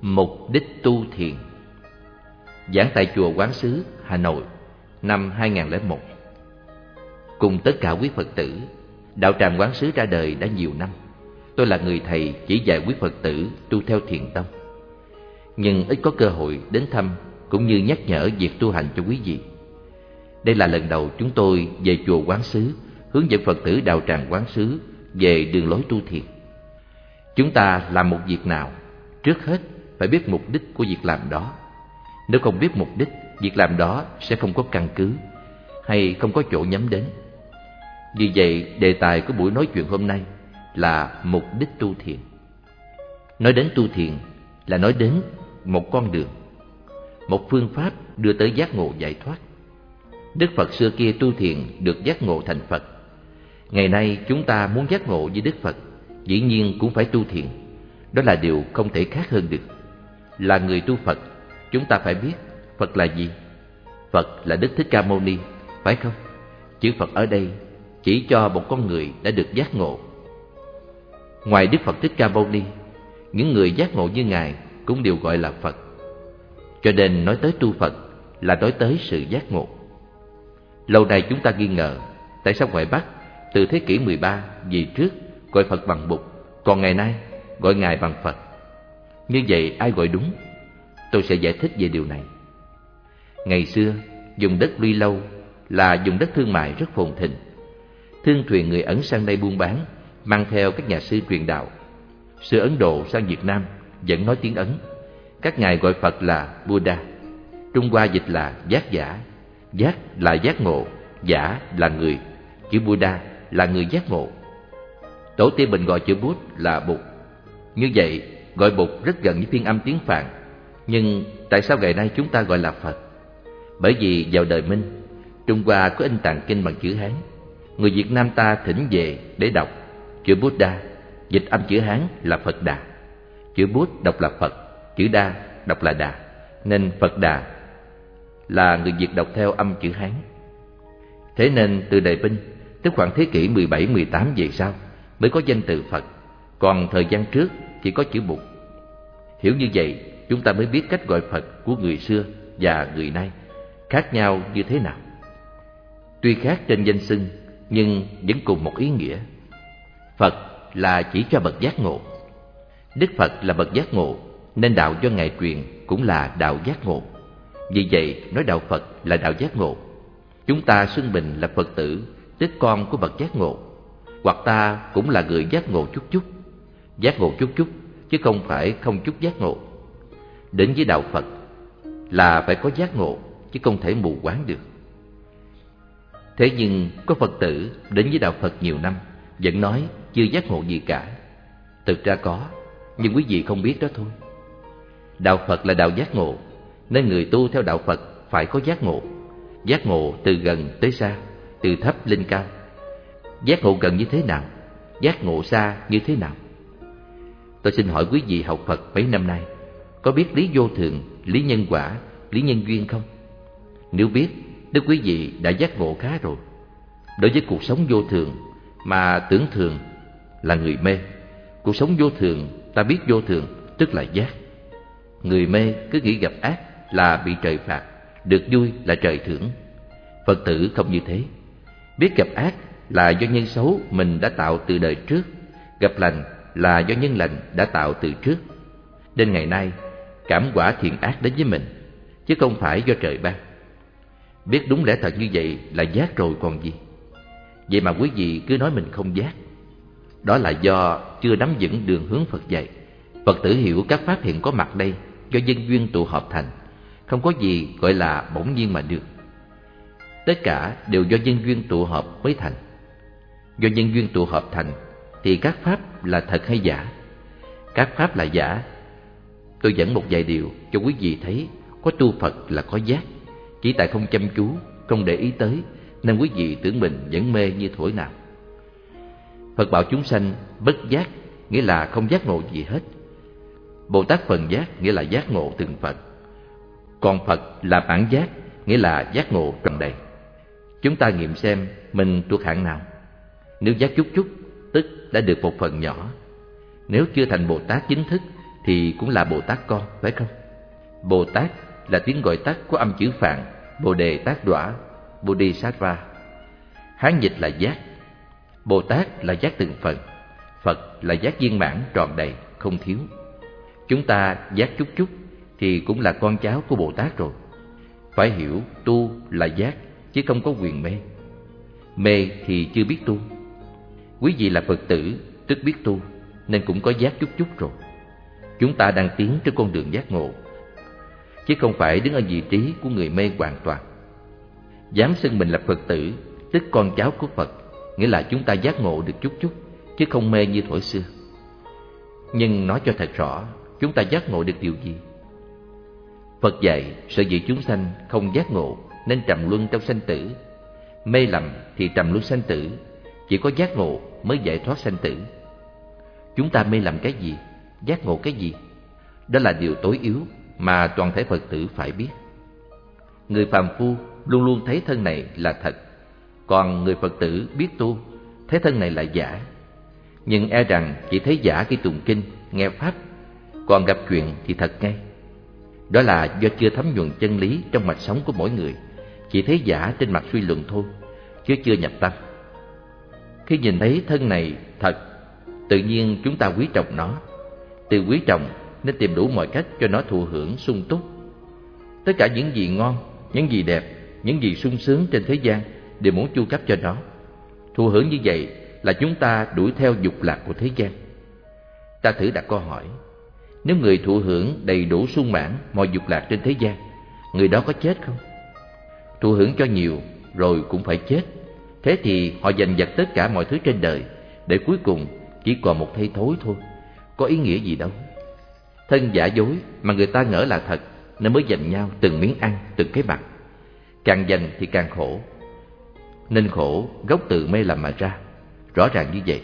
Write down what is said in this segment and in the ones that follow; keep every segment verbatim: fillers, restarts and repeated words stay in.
Mục đích tu thiền. Giảng tại chùa Quán Xứ, Hà Nội, năm hai nghìn lẻ một. Cùng tất cả quý Phật tử, đạo tràng Quán Xứ ra đời đã nhiều năm. Tôi là người thầy chỉ dạy quý Phật tử tu theo thiền tông, nhưng ít có cơ hội đến thăm cũng như nhắc nhở việc tu hành cho quý vị. Đây là lần đầu chúng tôi về chùa Quán Xứ hướng dẫn Phật tử đạo tràng Quán Xứ về đường lối tu thiền. Chúng ta làm một việc nào, trước hết phải biết mục đích của việc làm đó. Nếu không biết mục đích, việc làm đó sẽ không có căn cứ hay không có chỗ nhắm đến. Vì vậy, đề tài của buổi nói chuyện hôm nay là mục đích tu thiền. Nói đến tu thiền là nói đến một con đường, một phương pháp đưa tới giác ngộ giải thoát. Đức Phật xưa kia tu thiền được giác ngộ thành Phật. Ngày nay chúng ta muốn giác ngộ với Đức Phật, dĩ nhiên cũng phải tu thiền. Đó là điều không thể khác hơn được. Là người tu Phật, chúng ta phải biết Phật là gì. Phật là Đức Thích Ca Mâu Ni, phải không? Chữ Phật ở đây chỉ cho một con người đã được giác ngộ. Ngoài Đức Phật Thích Ca Mâu Ni, những người giác ngộ như Ngài cũng đều gọi là Phật. Cho nên nói tới tu Phật là nói tới sự giác ngộ. Lâu nay chúng ta nghi ngờ tại sao ngoài Bắc từ thế kỷ mười ba về trước gọi Phật bằng Bụt, còn ngày nay gọi Ngài bằng Phật. Như vậy ai gọi đúng? Tôi sẽ giải thích về điều này. Ngày xưa, vùng đất Luy Lâu là vùng đất thương mại rất phồn thịnh. Thương thuyền người Ấn sang đây buôn bán, mang theo các nhà sư truyền đạo. Sư Ấn Độ sang Việt Nam vẫn nói tiếng Ấn. Các ngài gọi Phật là Buddha. Trung Hoa dịch là giác giả. Giác là giác ngộ, giả là người. Chữ Buddha là người giác ngộ. Tổ tiên mình gọi chữ Bút là Bụt. Như vậy, gọi Bụt rất gần với phiên âm tiếng Phạn. Nhưng tại sao ngày nay chúng ta gọi là Phật? Bởi vì vào đời Minh, Trung Hoa có in tạng kinh bằng chữ Hán. Người Việt Nam ta thỉnh về để đọc. Chữ Buddha dịch âm chữ Hán là Phật Đà. Chữ Bút đọc là Phật, chữ Đa đọc là Đà, nên Phật Đà là người Việt đọc theo âm chữ Hán. Thế nên từ đời Minh, tức khoảng thế kỷ mười bảy mười tám về sau mới có danh từ Phật, còn thời gian trước chỉ có chữ Bụt. Hiểu như vậy, chúng ta mới biết cách gọi Phật của người xưa và người nay khác nhau như thế nào. Tuy khác trên danh xưng, nhưng vẫn cùng một ý nghĩa. Phật là chỉ cho bậc giác ngộ. Đức Phật là bậc giác ngộ, nên đạo do Ngài truyền cũng là đạo giác ngộ. Vì vậy, nói đạo Phật là đạo giác ngộ. Chúng ta xưng mình là Phật tử, tức con của bậc giác ngộ. Hoặc ta cũng là người giác ngộ chút chút. Giác ngộ chút chút, chứ không phải không chút giác ngộ. Đến với đạo Phật là phải có giác ngộ, chứ không thể mù quáng được. Thế nhưng có Phật tử đến với đạo Phật nhiều năm vẫn nói chưa giác ngộ gì cả. Thực ra có, nhưng quý vị không biết đó thôi. Đạo Phật là đạo giác ngộ, nên người tu theo đạo Phật phải có giác ngộ. Giác ngộ từ gần tới xa, từ thấp lên cao. Giác ngộ gần như thế nào? Giác ngộ xa như thế nào? Tôi xin hỏi quý vị học Phật mấy năm nay, có biết lý vô thường, lý nhân quả, lý nhân duyên không? Nếu biết, đức quý vị đã giác ngộ khá rồi. Đối với cuộc sống vô thường mà tưởng thường là người mê. Cuộc sống vô thường, ta biết vô thường, tức là giác. Người mê cứ nghĩ gặp ác là bị trời phạt, được vui là trời thưởng. Phật tử không như thế. Biết gặp ác là do nhân xấu mình đã tạo từ đời trước, gặp lành là do nhân lành đã tạo từ trước. Đến ngày nay, cảm quả thiện ác đến với mình, chứ không phải do trời ban. Biết đúng lẽ thật như vậy là giác rồi còn gì. Vậy mà quý vị cứ nói mình không giác. Đó là do chưa nắm vững đường hướng Phật dạy. Phật tử hiểu các pháp hiện có mặt đây do nhân duyên tụ hợp thành, không có gì gọi là bỗng nhiên mà được. Tất cả đều do nhân duyên tụ hợp mới thành. Do nhân duyên tụ hợp thành thì các pháp là thật hay giả? Các pháp là giả. Tôi dẫn một vài điều cho quý vị thấy có tu Phật là có giác. Chỉ tại không chăm chú, không để ý tới, nên quý vị tưởng mình vẫn mê như thổi nào. Phật bảo chúng sanh bất giác, nghĩa là không giác ngộ gì hết. Bồ Tát phần giác, nghĩa là giác ngộ từng Phật. Còn Phật là bản giác, nghĩa là giác ngộ trọn đầy. Chúng ta nghiệm xem mình thuộc hạng nào. Nếu giác chút chút, tức đã được một phần nhỏ. Nếu chưa thành Bồ Tát chính thức thì cũng là Bồ Tát con, phải không? Bồ Tát là tiếng gọi tắt của âm chữ Phạn Bồ Đề Tát Đọa, Bodhisattva. Hán dịch là giác. Bồ Tát là giác từng phần, Phật là giác viên mãn tròn đầy, không thiếu. Chúng ta giác chút chút thì cũng là con cháu của Bồ Tát rồi. Phải hiểu tu là giác, chứ không có quyền mê. Mê thì chưa biết tu. Quý vị là Phật tử, tức biết tu, nên cũng có giác chút chút rồi. Chúng ta đang tiến trên con đường giác ngộ, chứ không phải đứng ở vị trí của người mê hoàn toàn. Dám xưng mình là Phật tử, tức con cháu của Phật, nghĩa là chúng ta giác ngộ được chút chút, chứ không mê như thuở xưa. Nhưng nói cho thật rõ, chúng ta giác ngộ được điều gì? Phật dạy sở dĩ chúng sanh không giác ngộ nên trầm luân trong sanh tử. Mê lầm thì trầm luân sanh tử, chỉ có giác ngộ mới giải thoát sanh tử. Chúng ta mê lầm cái gì? Giác ngộ cái gì? Đó là điều tối yếu mà toàn thể Phật tử phải biết. Người phàm phu luôn luôn thấy thân này là thật, còn người Phật tử biết tu thấy thân này là giả. Nhưng e rằng chỉ thấy giả khi tụng kinh, nghe pháp, còn gặp chuyện thì thật ngay. Đó là do chưa thấm nhuần chân lý trong mạch sống của mỗi người, chỉ thấy giả trên mặt suy luận thôi, chứ chưa nhập tâm. Khi nhìn thấy thân này thật, tự nhiên chúng ta quý trọng nó. Từ quý trọng nên tìm đủ mọi cách cho nó thụ hưởng sung túc. Tất cả những gì ngon, những gì đẹp, những gì sung sướng trên thế gian đều muốn chu cấp cho nó. Thụ hưởng như vậy là chúng ta đuổi theo dục lạc của thế gian. Ta thử đặt câu hỏi, nếu người thụ hưởng đầy đủ sung mãn mọi dục lạc trên thế gian, người đó có chết không? Thụ hưởng cho nhiều rồi cũng phải chết. Thế thì họ giành giật tất cả mọi thứ trên đời, để cuối cùng chỉ còn một thây thối thôi. Có ý nghĩa gì đâu. Thân giả dối mà người ta ngỡ là thật, nên mới giành nhau từng miếng ăn, từng cái mặt. Càng giành thì càng khổ. Nên khổ gốc từ mê lầm mà ra. Rõ ràng như vậy.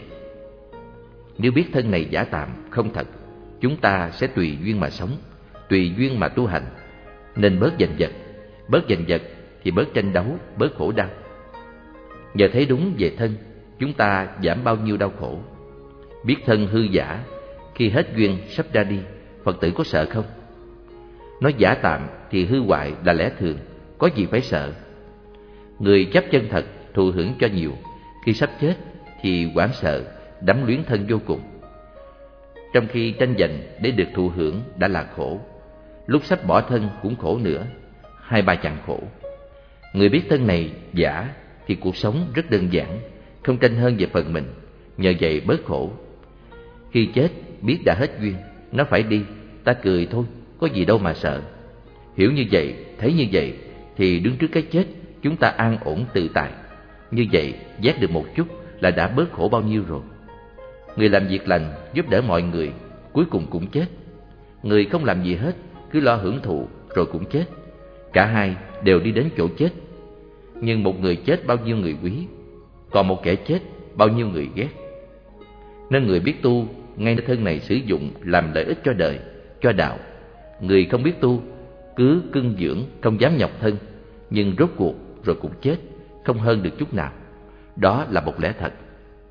Nếu biết thân này giả tạm, không thật, chúng ta sẽ tùy duyên mà sống, tùy duyên mà tu hành. Nên bớt giành giật. Bớt giành giật thì bớt tranh đấu, bớt khổ đau. Nhờ thấy đúng về thân, chúng ta giảm bao nhiêu đau khổ. Biết thân hư giả, khi hết duyên sắp ra đi, Phật tử có sợ không? Nói giả tạm thì hư hoại là lẽ thường, có gì phải sợ. Người chấp chân thật, thụ hưởng cho nhiều, khi sắp chết thì hoảng sợ, đắm luyến thân vô cùng. Trong khi tranh giành để được thụ hưởng đã là khổ, lúc sắp bỏ thân cũng khổ nữa, hai ba chặng khổ. Người biết thân này giả thì cuộc sống rất đơn giản, không tranh hơn về phần mình, nhờ vậy bớt khổ. Khi chết biết đã hết duyên, nó phải đi, ta cười thôi, có gì đâu mà sợ. Hiểu như vậy, thấy như vậy, thì đứng trước cái chết chúng ta an ổn tự tại. Như vậy giác được một chút là đã bớt khổ bao nhiêu rồi. Người làm việc lành giúp đỡ mọi người, cuối cùng cũng chết. Người không làm gì hết, cứ lo hưởng thụ rồi cũng chết. Cả hai đều đi đến chỗ chết. Nhưng một người chết bao nhiêu người quý, còn một kẻ chết bao nhiêu người ghét. Nên người biết tu ngay nơi thân này sử dụng làm lợi ích cho đời, cho đạo. Người không biết tu cứ cưng dưỡng, không dám nhọc thân, nhưng rốt cuộc rồi cũng chết, không hơn được chút nào. Đó là một lẽ thật.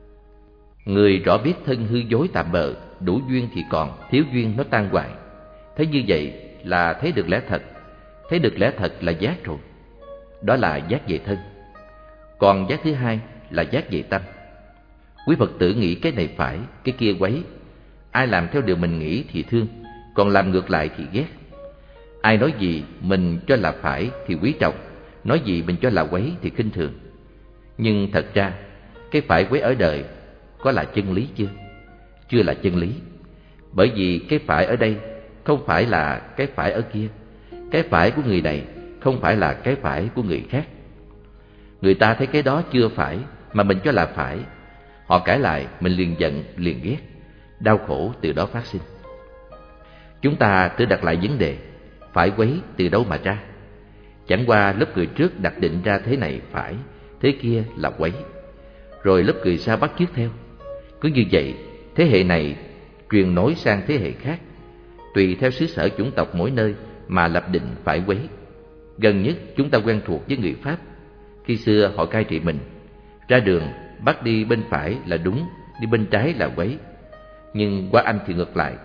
Người rõ biết thân hư dối tạm bợ, đủ duyên thì còn, thiếu duyên nó tan hoại. Thấy như vậy là thấy được lẽ thật. Thấy được lẽ thật là giác rồi. Đó là giác về thân. Còn giác thứ hai là giác về tâm. Quý Phật tử nghĩ cái này phải, cái kia quấy. Ai làm theo điều mình nghĩ thì thương, còn làm ngược lại thì ghét. Ai nói gì mình cho là phải thì quý trọng, nói gì mình cho là quấy thì khinh thường. Nhưng thật ra cái phải quấy ở đời có là chân lý chưa? Chưa là chân lý. Bởi vì cái phải ở đây không phải là cái phải ở kia. Cái phải của người này không phải là cái phải của người khác. Người ta thấy cái đó chưa phải mà mình cho là phải, họ cãi lại mình liền giận, liền ghét. Đau khổ từ đó phát sinh. Chúng ta tự đặt lại vấn đề, phải quấy từ đâu mà ra? Chẳng qua lớp người trước đặt định ra thế này phải, thế kia là quấy, rồi lớp người sau bắt chước theo. Cứ như vậy, thế hệ này truyền nối sang thế hệ khác, tùy theo xứ sở chủng tộc mỗi nơi mà lập định phải quấy. Gần nhất chúng ta quen thuộc với người Pháp. Khi xưa họ cai trị mình, ra đường bắt đi bên phải là đúng, đi bên trái là quấy. Nhưng qua Anh thì ngược lại,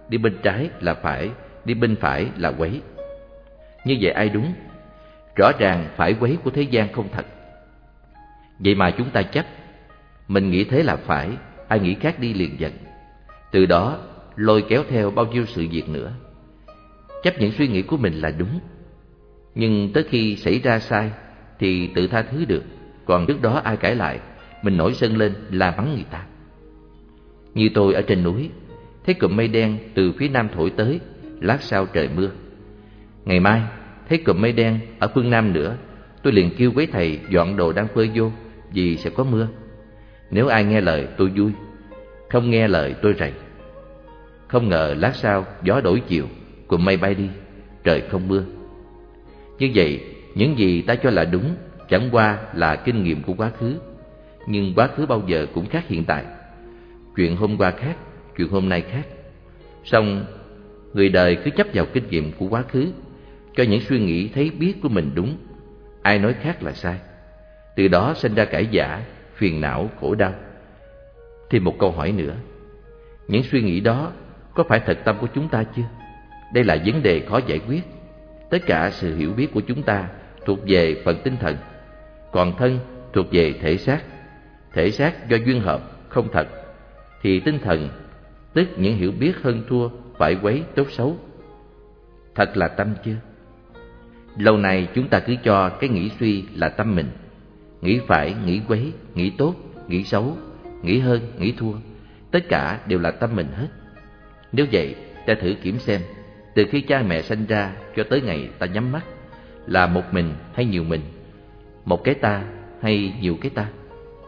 đi bên trái là phải, đi bên phải là quấy. Như vậy ai đúng? Rõ ràng phải quấy của thế gian không thật. Vậy mà chúng ta chấp, mình nghĩ thế là phải, ai nghĩ khác đi liền giận. Từ đó lôi kéo theo bao nhiêu sự việc nữa. Chấp những suy nghĩ của mình là đúng, nhưng tới khi xảy ra sai thì tự tha thứ được. Còn trước đó ai cãi lại, mình nổi sân lên la mắng người ta. Như tôi ở trên núi, thấy cụm mây đen từ phía nam thổi tới, lát sau trời mưa. Ngày mai thấy cụm mây đen ở phương nam nữa, tôi liền kêu với thầy dọn đồ đang phơi vô, vì sẽ có mưa. Nếu ai nghe lời tôi vui, không nghe lời tôi rầy. Không ngờ lát sau gió đổi chiều, cụm mây bay đi, trời không mưa. Như vậy, những gì ta cho là đúng chẳng qua là kinh nghiệm của quá khứ. Nhưng quá khứ bao giờ cũng khác hiện tại. Chuyện hôm qua khác, chuyện hôm nay khác. Song người đời cứ chấp vào kinh nghiệm của quá khứ, cho những suy nghĩ thấy biết của mình đúng, ai nói khác là sai. Từ đó sinh ra cãi vã, phiền não, khổ đau. Thêm một câu hỏi nữa, những suy nghĩ đó có phải thật tâm của chúng ta chưa? Đây là vấn đề khó giải quyết. Tất cả sự hiểu biết của chúng ta thuộc về phần tinh thần, còn thân thuộc về thể xác. Thể xác do duyên hợp, không thật, thì tinh thần, tức những hiểu biết hơn thua, phải quấy, tốt xấu, thật là tâm chưa? Lâu nay chúng ta cứ cho cái nghĩ suy là tâm mình. Nghĩ phải, nghĩ quấy, nghĩ tốt, nghĩ xấu, nghĩ hơn, nghĩ thua, tất cả đều là tâm mình hết. Nếu vậy, ta thử kiểm xem, từ khi cha mẹ sanh ra cho tới ngày ta nhắm mắt, là một mình hay nhiều mình, một cái ta hay nhiều cái ta?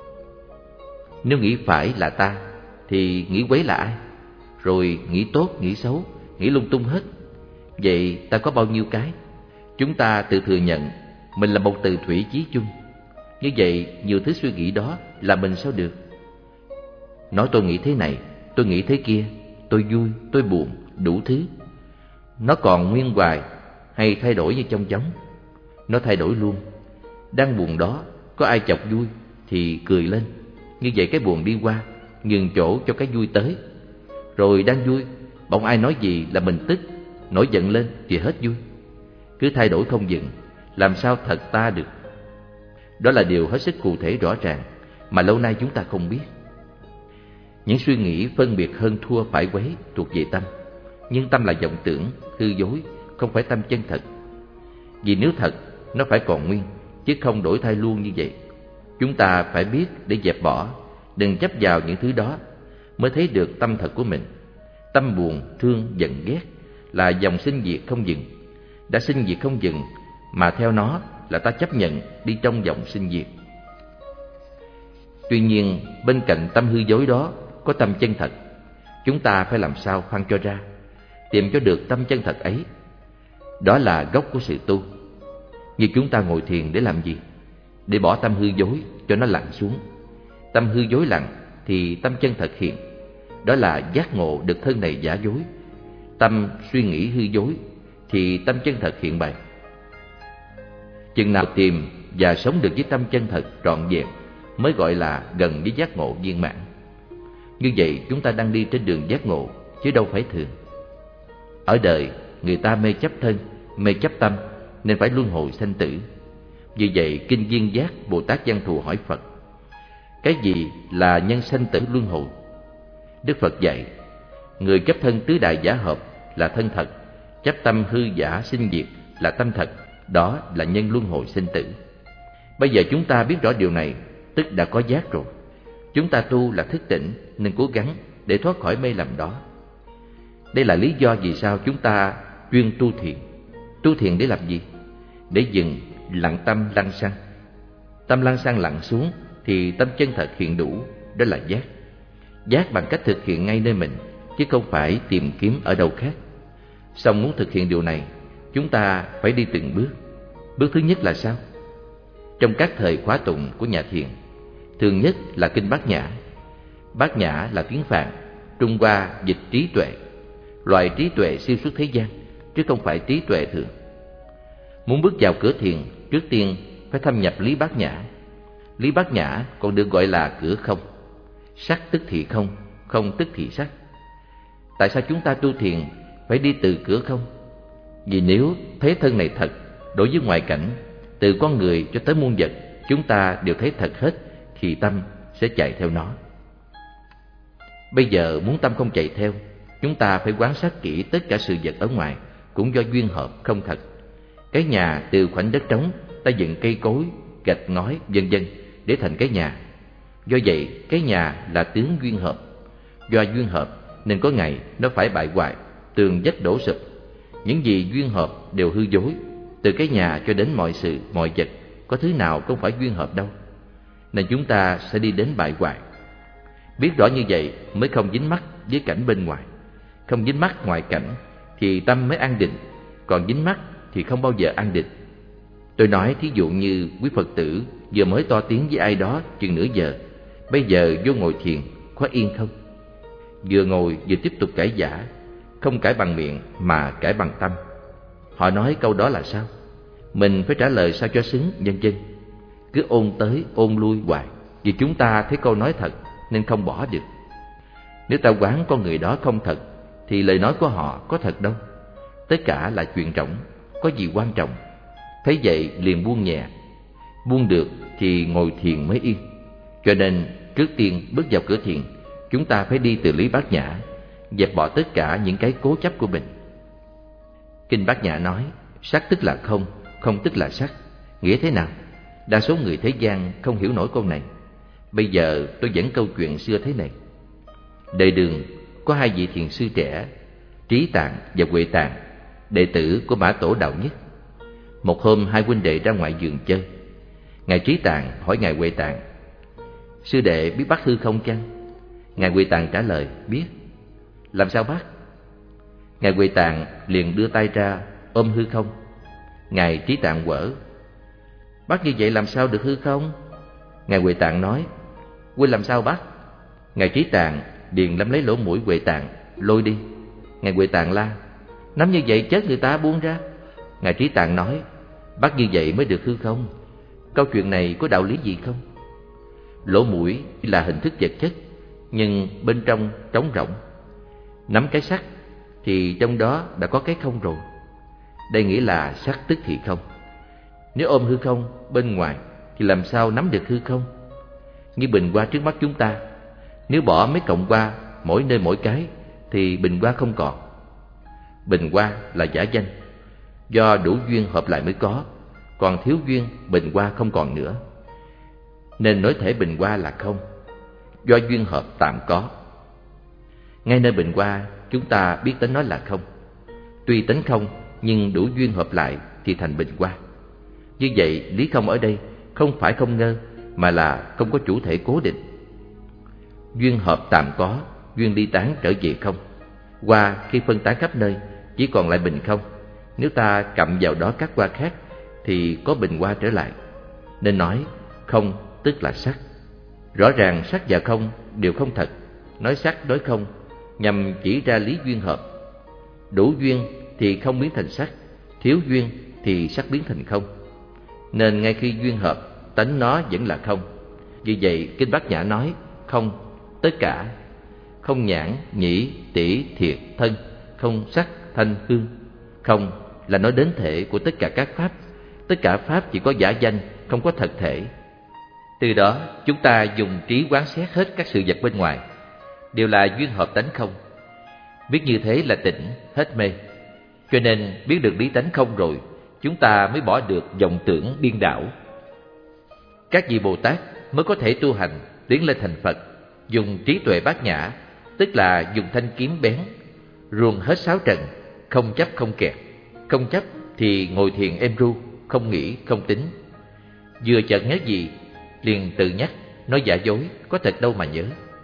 Nếu nghĩ phải là ta, thì nghĩ quấy là ai? Rồi nghĩ tốt, nghĩ xấu, nghĩ lung tung hết. Vậy ta có bao nhiêu cái? Chúng ta tự thừa nhận mình là một từ thủy chí chung. Như vậy, nhiều thứ suy nghĩ đó là mình sao được? Nói tôi nghĩ thế này, tôi nghĩ thế kia, tôi vui, tôi buồn, đủ thứ. Nó còn nguyên hoài hay thay đổi như chong chóng? Nó thay đổi luôn. Đang buồn đó, có ai chọc vui thì cười lên. Như vậy cái buồn đi qua, nhường chỗ cho cái vui tới. Rồi đang vui, bỗng ai nói gì là mình tức, nổi giận lên thì hết vui. Cứ thay đổi không dừng, làm sao thật ta được? Đó là điều hết sức cụ thể rõ ràng mà lâu nay chúng ta không biết. Những suy nghĩ phân biệt hơn thua phải quấy thuộc về tâm. Nhưng tâm là vọng tưởng, hư dối, không phải tâm chân thật. Vì nếu thật, nó phải còn nguyên, chứ không đổi thay luôn như vậy. Chúng ta phải biết để dẹp bỏ, đừng chấp vào những thứ đó, mới thấy được tâm thật của mình. Tâm buồn, thương, giận, ghét là dòng sinh diệt không dừng. Đã sinh diệt không dừng, mà theo nó là ta chấp nhận đi trong dòng sinh diệt. Tuy nhiên, bên cạnh tâm hư dối đó có tâm chân thật. Chúng ta phải làm sao khoan cho ra, tìm cho được tâm chân thật ấy. Đó là gốc của sự tu. Như chúng ta ngồi thiền để làm gì? Để bỏ tâm hư dối cho nó lặn xuống. Tâm hư dối lặn thì tâm chân thật hiện. Đó là giác ngộ được thân này giả dối. Tâm suy nghĩ hư dối thì tâm chân thật hiện bày. Chừng nào tìm và sống được với tâm chân thật trọn vẹn mới gọi là gần với giác ngộ viên mãn. Như vậy chúng ta đang đi trên đường giác ngộ, chứ đâu phải thường. Ở đời người ta mê chấp thân, mê chấp tâm, nên phải luân hồi sanh tử. Vì vậy Kinh Viên Giác Bồ Tát Văn Thù hỏi Phật, cái gì là nhân sanh tử luân hồi? Đức Phật dạy, người chấp thân tứ đại giả hợp là thân thật, chấp tâm hư giả sinh diệt là tâm thật, đó là nhân luân hồi sinh tử. Bây giờ chúng ta biết rõ điều này, tức đã có giác rồi. Chúng ta tu là thức tỉnh, nên cố gắng để thoát khỏi mê lầm đó. Đây là lý do vì sao chúng ta chuyên tu thiền. Tu thiền để làm gì? Để dừng lặng tâm lăng xăng. Tâm lăng xăng lặng xuống thì tâm chân thật hiện đủ, đó là giác. Giác bằng cách thực hiện ngay nơi mình, chứ không phải tìm kiếm ở đâu khác. Song muốn thực hiện điều này, chúng ta phải đi từng bước. Bước thứ nhất là sao? Trong các thời khóa tụng của nhà thiền, thường nhất là kinh Bát Nhã. Bát Nhã là tiếng Phạn, Trung Hoa dịch trí tuệ. Loại trí tuệ siêu xuất thế gian, chứ không phải trí tuệ thường. Muốn bước vào cửa thiền, trước tiên phải thâm nhập lý Bát Nhã. Lý Bát Nhã còn được gọi là cửa không. Sắc tức thì không, không tức thì sắc. Tại sao chúng ta tu thiền phải đi từ cửa không? Vì nếu thấy thân này thật, đối với ngoại cảnh, từ con người cho tới muôn vật, chúng ta đều thấy thật hết, thì tâm sẽ chạy theo nó. Bây giờ muốn tâm không chạy theo, chúng ta phải quan sát kỹ tất cả sự vật ở ngoài cũng do duyên hợp không thật. Cái nhà từ khoảnh đất trống, ta dựng cây cối, gạch ngói, vân vân để thành cái nhà. Do vậy, cái nhà là tướng duyên hợp. Do duyên hợp nên có ngày nó phải bại hoại, tường vách đổ sụp. Những gì duyên hợp đều hư dối. Từ cái nhà cho đến mọi sự, mọi vật, có thứ nào không phải duyên hợp đâu. Nên chúng ta sẽ đi đến bại hoại. Biết rõ như vậy mới không dính mắc với cảnh bên ngoài. Không dính mắc ngoại cảnh thì tâm mới an định, còn dính mắc thì không bao giờ an định. Tôi nói thí dụ như quý Phật tử vừa mới to tiếng với ai đó chừng nửa giờ, bây giờ vô ngồi thiền, có yên không? Vừa ngồi vừa tiếp tục cãi vã, không cãi bằng miệng mà cãi bằng tâm. Họ nói câu đó là sao? Mình phải trả lời sao cho xứng, vân vân. Cứ ôn tới ôn lui hoài, vì chúng ta thấy câu nói thật nên không bỏ được. Nếu ta quán con người đó không thật, thì lời nói của họ có thật đâu. Tất cả là chuyện rỗng, có gì quan trọng. Thấy vậy liền buông nhẹ. Buông được thì ngồi thiền mới yên. Cho nên trước tiên bước vào cửa thiền, chúng ta phải đi từ lý Bát Nhã, dẹp bỏ tất cả những cái cố chấp của mình. Kinh Bát Nhã nói, sắc tức là không, không tức là sắc. Nghĩa thế nào? Đa số người thế gian không hiểu nổi câu này. Bây giờ tôi dẫn câu chuyện xưa thế này. Đời Đường có hai vị thiền sư trẻ, Trí Tạng và Huệ Tạng, đệ tử của Mã Tổ Đạo Nhất. Một hôm hai huynh đệ ra ngoài vườn chơi. Ngài Trí Tạng hỏi Ngài Huệ Tạng, sư đệ biết bắt hư không chăng? Ngài Huệ Tạng trả lời, biết. Làm sao bắt? Ngài Huệ Tạng liền đưa tay ra ôm hư không. Ngài Trí Tạng quở, bắt như vậy làm sao được hư không? Ngài Huệ Tạng nói, huynh làm sao bắt? Ngài Trí Tạng liền nắm lấy lỗ mũi Huệ Tạng lôi đi. Ngài Huệ Tạng la, nắm như vậy chết người ta buông ra. Ngài Trí Tạng nói, bắt như vậy mới được hư không. Câu chuyện này có đạo lý gì không? Lỗ mũi là hình thức vật chất, nhưng bên trong trống rỗng. Nắm cái sắc thì trong đó đã có cái không rồi. Đây nghĩa là sắc tức thì không. Nếu ôm hư không bên ngoài thì làm sao nắm được hư không? Như bình hoa trước mắt chúng ta, nếu bỏ mấy cọng hoa mỗi nơi mỗi cái thì bình hoa không còn. Bình hoa là giả danh, do đủ duyên hợp lại mới có, còn thiếu duyên bình hoa không còn nữa. Nên nói thể bình hoa là không, do duyên hợp tạm có. Ngay nơi bình hoa chúng ta biết tánh nó là không. Tuy tánh không nhưng đủ duyên hợp lại thì thành bình hoa. Như vậy lý không ở đây không phải không ngơ, mà là không có chủ thể cố định. Duyên hợp tạm có, duyên ly tán trở về không. Hoa khi phân tán khắp nơi chỉ còn lại bình không. Nếu ta cặm vào đó các hoa khác thì có bình hoa trở lại. Nên nói không tức là sắc. Rõ ràng sắc và không đều không thật. Nói sắc nói không nhằm chỉ ra lý duyên hợp. Đủ duyên thì không biến thành sắc, thiếu duyên thì sắc biến thành không. Nên ngay khi duyên hợp, tánh nó vẫn là không. Vì vậy Kinh Bát Nhã nói không tất cả. Không nhãn, nhĩ, tỷ, thiệt, thân. Không sắc, thanh, hương. Không là nói đến thể của tất cả các pháp. Tất cả pháp chỉ có giả danh, không có thật thể. Từ đó chúng ta dùng trí quán xét hết các sự vật bên ngoài, đều là duyên hợp tánh không. Biết như thế là tỉnh, hết mê. Cho nên biết được lý tánh không rồi, chúng ta mới bỏ được vọng tưởng điên đảo. Các vị Bồ Tát mới có thể tu hành tiến lên thành Phật, dùng trí tuệ bát nhã, tức là dùng thanh kiếm bén, ruồng hết sáu trần, không chấp không kẹt. Không chấp thì ngồi thiền êm ru, không nghĩ không tính. Vừa chợt nhớ gì liền tự nhắc, nói giả dối, có thật đâu mà nhớ.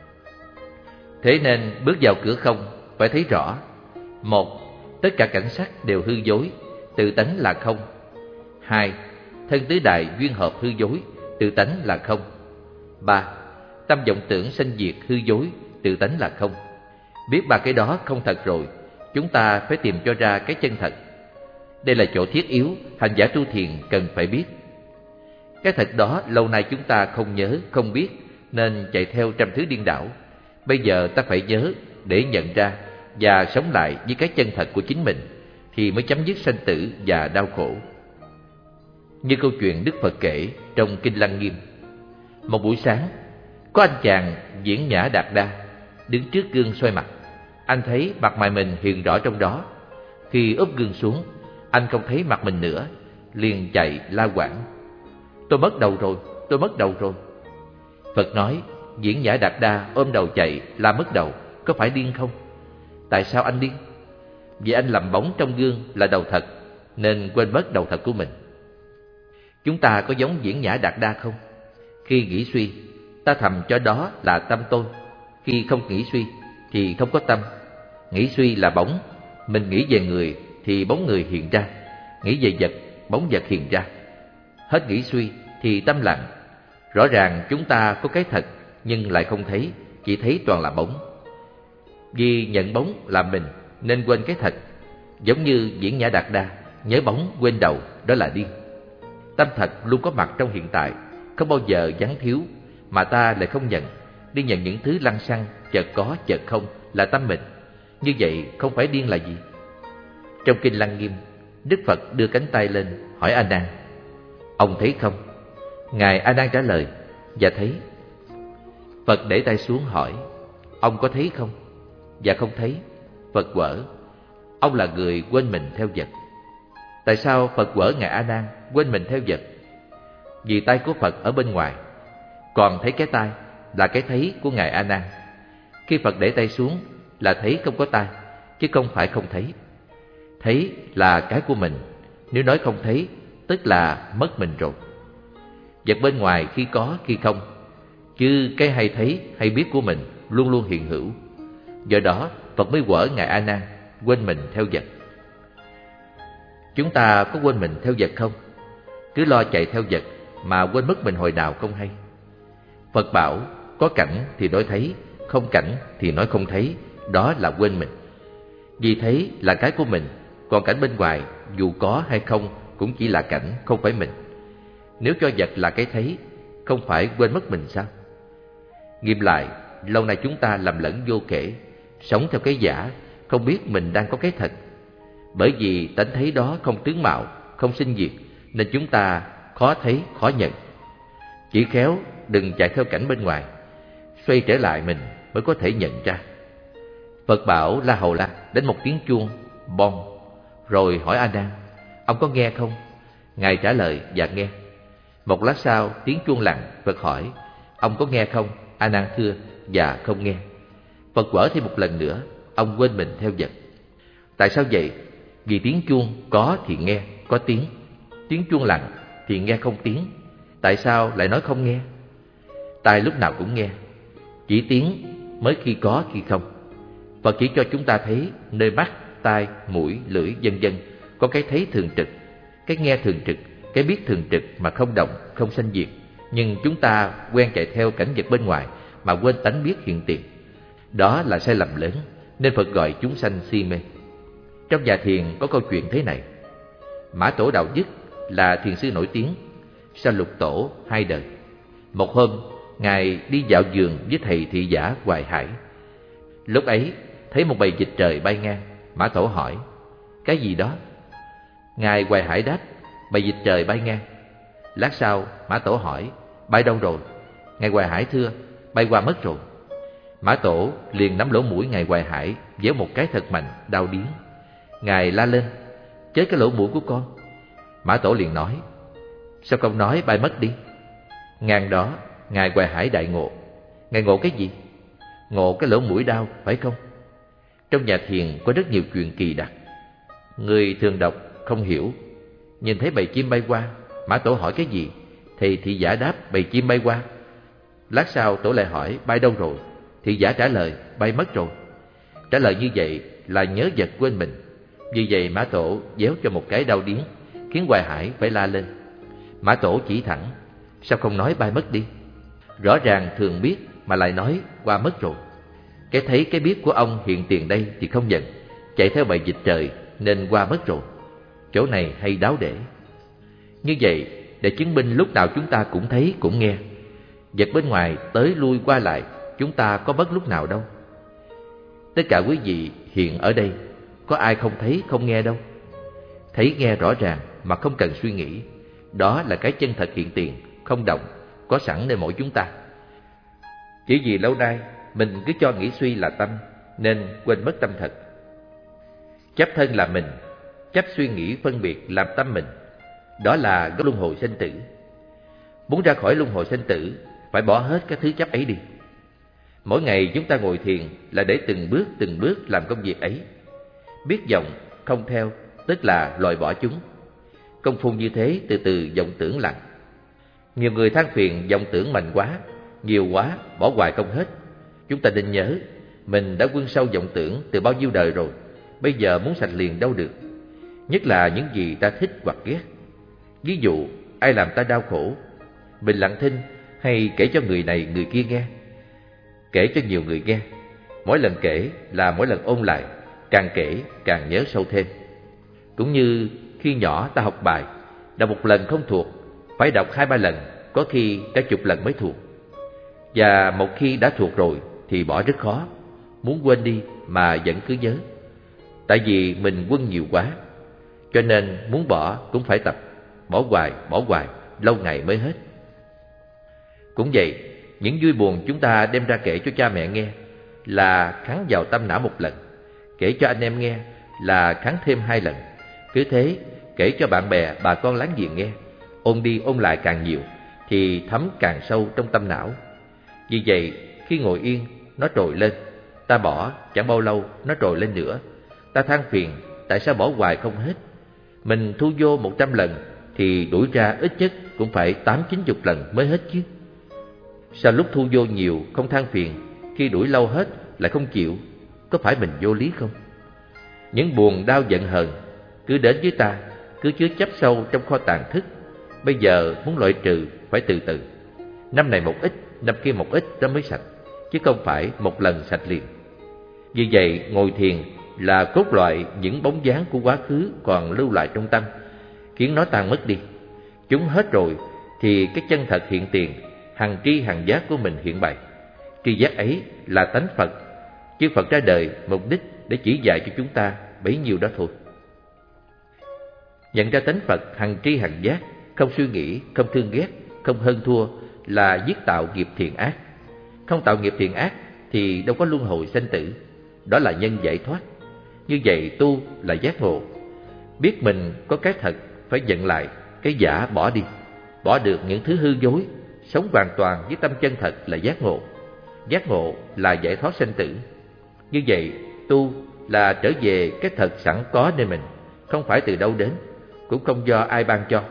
Thế nên bước vào cửa không phải thấy rõ. Một, tất cả cảnh sắc đều hư dối, tự tánh là không. Hai, thân tứ đại duyên hợp hư dối, tự tánh là không. Ba, tâm vọng tưởng sanh diệt hư dối, tự tánh là không. Biết ba cái đó không thật rồi, chúng ta phải tìm cho ra cái chân thật. Đây là chỗ thiết yếu hành giả tu thiền cần phải biết. Cái thật đó lâu nay chúng ta không nhớ, không biết, nên chạy theo trăm thứ điên đảo. Bây giờ ta phải nhớ để nhận ra và sống lại với cái chân thật của chính mình thì mới chấm dứt sanh tử và đau khổ. Như câu chuyện Đức Phật kể trong Kinh Lăng Nghiêm. Một buổi sáng, có anh chàng diễn nhã đạt đa đứng trước gương soi mặt. Anh thấy mặt mày mình hiện rõ trong đó. Khi úp gương xuống, anh không thấy mặt mình nữa, liền chạy la quảng: "Tôi mất đầu rồi, tôi mất đầu rồi." Phật nói: diễn nhã đạt đa ôm đầu chạy la mất đầu, có phải điên không? Tại sao anh điên? Vì anh lầm bóng trong gương là đầu thật, nên quên mất đầu thật của mình. Chúng ta có giống diễn nhã đạt đa không? Khi nghĩ suy, ta thầm cho đó là tâm tôi. Khi không nghĩ suy thì không có tâm. Nghĩ suy là bóng, mình nghĩ về người thì bóng người hiện ra, nghĩ về vật, bóng vật hiện ra. Hết nghĩ suy thì tâm lặng. Rõ ràng chúng ta có cái thật nhưng lại không thấy, chỉ thấy toàn là bóng. Vì nhận bóng là mình nên quên cái thật. Giống như diễn nhã đạt đa nhớ bóng quên đầu, đó là điên. Tâm thật luôn có mặt trong hiện tại, không bao giờ vắng thiếu, mà ta lại không nhận, đi nhận những thứ lăng xăng, chợt có chợt không là tâm mình. Như vậy không phải điên là gì? Trong Kinh Lăng Nghiêm, Đức Phật đưa cánh tay lên hỏi A Nan: "Ông thấy không?" Ngài A Nan trả lời: "Dạ thấy." Phật để tay xuống hỏi: "Ông có thấy không?" "Dạ không thấy." Phật quở: "Ông là người quên mình theo vật." Tại sao Phật quở Ngài A Nan quên mình theo vật? Vì tay của Phật ở bên ngoài, còn thấy cái tay là cái thấy của Ngài A Nan. Khi Phật để tay xuống là thấy không có tay, chứ không phải không thấy. Thấy là cái của mình, nếu nói không thấy tức là mất mình rồi. Vật bên ngoài khi có khi không, chứ cái hay thấy hay biết của mình luôn luôn hiện hữu. Do đó Phật mới quở Ngài A Nan quên mình theo vật. Chúng ta có quên mình theo vật không? Cứ lo chạy theo vật mà quên mất mình hồi nào không hay. Phật bảo có cảnh thì nói thấy, không cảnh thì nói không thấy, đó là quên mình. Vì thấy là cái của mình, còn cảnh bên ngoài dù có hay không cũng chỉ là cảnh, không phải mình. Nếu cho vật là cái thấy, không phải quên mất mình sao? Nghiệm lại, lâu nay chúng ta lầm lẫn vô kể, sống theo cái giả, không biết mình đang có cái thật. Bởi vì tánh thấy đó không tướng mạo, không sinh diệt, nên chúng ta khó thấy, khó nhận. Chỉ khéo đừng chạy theo cảnh bên ngoài, xoay trở lại mình mới có thể nhận ra. Phật bảo La Hầu La đến một tiếng chuông, bong, rồi hỏi A Nan: "Ông có nghe không?" Ngài trả lời: "Dạ nghe." Một lát sau tiếng chuông lặng, Phật hỏi: "Ông có nghe không?" A Nan thưa: "Dạ không nghe." Phật quở thêm một lần nữa: "Ông quên mình theo vật." Tại sao vậy? Vì tiếng chuông có thì nghe, có tiếng. Tiếng chuông lặng thì nghe không tiếng. Tại sao lại nói không nghe? Tai lúc nào cũng nghe, chỉ tiếng mới khi có khi không. Phật chỉ cho chúng ta thấy nơi mắt, tai, mũi, lưỡi vân vân có cái thấy thường trực, cái nghe thường trực, cái biết thường trực mà không động, không sanh diệt. Nhưng chúng ta quen chạy theo cảnh vật bên ngoài mà quên tánh biết hiện tiền. Đó là sai lầm lớn, nên Phật gọi chúng sanh si mê. Trong nhà thiền có câu chuyện thế này. Mã Tổ Đạo Dứt là thiền sư nổi tiếng, sau Lục Tổ hai đời. Một hôm, Ngài đi dạo vườn với thầy thị giả Hoài Hải. Lúc ấy, thấy một bầy vịt trời bay ngang. Mã Tổ hỏi: "Cái gì đó?" Ngài Hoài Hải đáp: "Bầy vịt trời bay ngang." Lát sau, Mã Tổ hỏi: "Bay đâu rồi?" Ngài Hoài Hải thưa: "Bay qua mất rồi." Mã Tổ liền nắm lỗ mũi Ngài Hoài Hải, véo một cái thật mạnh, đau điếng. Ngài la lên: "Chết cái lỗ mũi của con!" Mã Tổ liền nói: "Sao không nói bay mất đi?" Ngang đó, Ngài Hoài Hải đại ngộ. Ngài ngộ cái gì? Ngộ cái lỗ mũi đau, phải không? Trong nhà thiền có rất nhiều chuyện kỳ đặc. Người thường đọc không hiểu. Nhìn thấy bầy chim bay qua, Mã Tổ hỏi cái gì? Thì thị giả đáp: "Bầy chim bay qua." Lát sau Tổ lại hỏi: "Bay đâu rồi?" Thị giả trả lời: "Bay mất rồi." Trả lời như vậy là nhớ vật quên mình. Vì vậy Mã Tổ véo cho một cái đau điếng, khiến Hoài Hải phải la lên. Mã Tổ chỉ thẳng: "Sao không nói bay mất đi?" Rõ ràng thường biết mà lại nói qua mất rồi. Cái thấy cái biết của ông hiện tiền đây thì không nhận, chạy theo bầy vịt trời nên qua mất rồi. Chỗ này hay đáo để. Như vậy để chứng minh lúc nào chúng ta cũng thấy cũng nghe. Vật bên ngoài tới lui qua lại, chúng ta có mất lúc nào đâu. Tất cả quý vị hiện ở đây, có ai không thấy, không nghe đâu. Thấy nghe rõ ràng mà không cần suy nghĩ. Đó là cái chân thật hiện tiền, không động, có sẵn nơi mỗi chúng ta. Chỉ vì lâu nay mình cứ cho nghĩ suy là tâm, nên quên mất tâm thật. Chấp thân là mình, chấp suy nghĩ phân biệt làm tâm mình. Đó là gốc luân hồi sinh tử. Muốn ra khỏi luân hồi sinh tử, phải bỏ hết các thứ chấp ấy đi. Mỗi ngày chúng ta ngồi thiền là để từng bước từng bước làm công việc ấy. Biết vọng, không theo, tức là loại bỏ chúng. Công phu như thế từ từ vọng tưởng lặng. Nhiều người than phiền vọng tưởng mạnh quá, nhiều quá, bỏ hoài không hết. Chúng ta nên nhớ, mình đã quân sâu vọng tưởng từ bao nhiêu đời rồi, bây giờ muốn sạch liền đâu được. Nhất là những gì ta thích hoặc ghét. Ví dụ, ai làm ta đau khổ, mình lặng thinh hay kể cho người này người kia nghe. Kể cho nhiều người nghe, mỗi lần kể là mỗi lần ôn lại, càng kể càng nhớ sâu thêm. Cũng như khi nhỏ ta học bài, đọc một lần không thuộc, phải đọc hai ba lần, có khi cả chục lần mới thuộc. Và một khi đã thuộc rồi thì bỏ rất khó, muốn quên đi mà vẫn cứ nhớ. Tại vì mình quân nhiều quá, cho nên muốn bỏ cũng phải tập, bỏ hoài, bỏ hoài, lâu ngày mới hết. Cũng vậy, những vui buồn chúng ta đem ra kể cho cha mẹ nghe là khắn vào tâm não một lần, kể cho anh em nghe là khắn thêm hai lần. Cứ thế, kể cho bạn bè, bà con láng giềng nghe, ôn đi ôn lại càng nhiều thì thấm càng sâu trong tâm não. Vì vậy, khi ngồi yên, nó trồi lên. Ta bỏ, chẳng bao lâu nó trồi lên nữa. Ta than phiền, tại sao bỏ hoài không hết. Mình thu vô một trăm lần thì đuổi ra ít nhất cũng phải tám chín chục lần mới hết chứ. Sao lúc thu vô nhiều không than phiền, khi đuổi lâu hết lại không chịu? Có phải mình vô lý không? Những buồn đau giận hờn cứ đến với ta, cứ chứa chấp sâu trong kho tàng thức. Bây giờ muốn loại trừ phải từ từ. Năm này một ít, năm kia một ít đó mới sạch, chứ không phải một lần sạch liền. Vì vậy, ngồi thiền là cốt loại những bóng dáng của quá khứ còn lưu lại trong tâm, khiến nó tan mất đi. Chúng hết rồi thì cái chân thật hiện tiền, hằng tri hằng giác của mình hiện bày. Tri giác ấy là tánh Phật, chứ Phật ra đời mục đích để chỉ dạy cho chúng ta bấy nhiêu đó thôi. Nhận ra tánh Phật hằng tri hằng giác, không suy nghĩ, không thương ghét, không hơn thua là giết tạo nghiệp thiện ác. Không tạo nghiệp thiện ác thì đâu có luân hồi sanh tử. Đó là nhân giải thoát. Như vậy tu là giác ngộ. Biết mình có cái thật phải nhận lại, cái giả bỏ đi. Bỏ được những thứ hư dối, sống hoàn toàn với tâm chân thật là giác ngộ. Giác ngộ là giải thoát sanh tử. Như vậy tu là trở về cái thật sẵn có nơi mình, không phải từ đâu đến, cũng không do ai ban cho.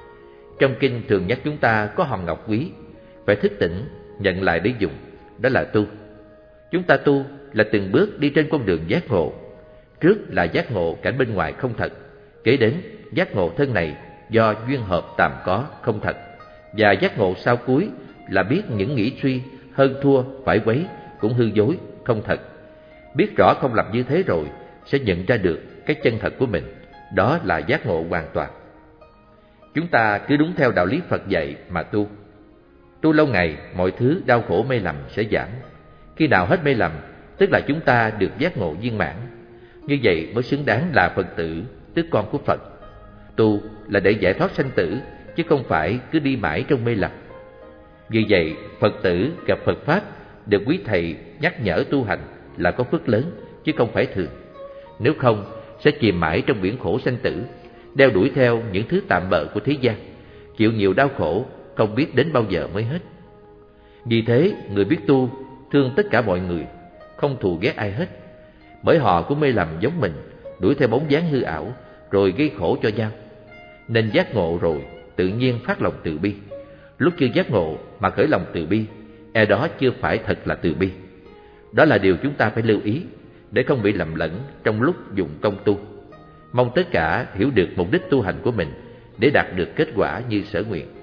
Trong kinh thường nhắc chúng ta có hòn ngọc quý, phải thức tỉnh, nhận lại để dùng. Đó là tu. Chúng ta tu là từng bước đi trên con đường giác ngộ. Trước là giác ngộ cảnh bên ngoài không thật, kế đến giác ngộ thân này do duyên hợp tạm có không thật, và giác ngộ sau cuối là biết những nghĩ suy hơn thua phải quấy cũng hư dối không thật. Biết rõ không làm như thế rồi sẽ nhận ra được cái chân thật của mình. Đó là giác ngộ hoàn toàn. Chúng ta cứ đúng theo đạo lý Phật dạy mà tu. Tu lâu ngày, mọi thứ đau khổ mê lầm sẽ giảm. Khi nào hết mê lầm, tức là chúng ta được giác ngộ viên mãn. Như vậy mới xứng đáng là Phật tử, tức con của Phật. Tu là để giải thoát sanh tử, chứ không phải cứ đi mãi trong mê lầm. Vì vậy, Phật tử gặp Phật Pháp được quý thầy nhắc nhở tu hành là có phước lớn, chứ không phải thường. Nếu không, sẽ chìm mãi trong biển khổ sanh tử, đeo đuổi theo những thứ tạm bợ của thế gian, chịu nhiều đau khổ, không biết đến bao giờ mới hết. Vì thế, người biết tu thương tất cả mọi người, không thù ghét ai hết, bởi họ cũng mê lầm giống mình, đuổi theo bóng dáng hư ảo, rồi gây khổ cho nhau. Nên giác ngộ rồi, tự nhiên phát lòng từ bi. Lúc chưa giác ngộ mà khởi lòng từ bi, e đó chưa phải thật là từ bi. Đó là điều chúng ta phải lưu ý, để không bị lầm lẫn trong lúc dụng công tu. Mong tất cả hiểu được mục đích tu hành của mình để đạt được kết quả như sở nguyện.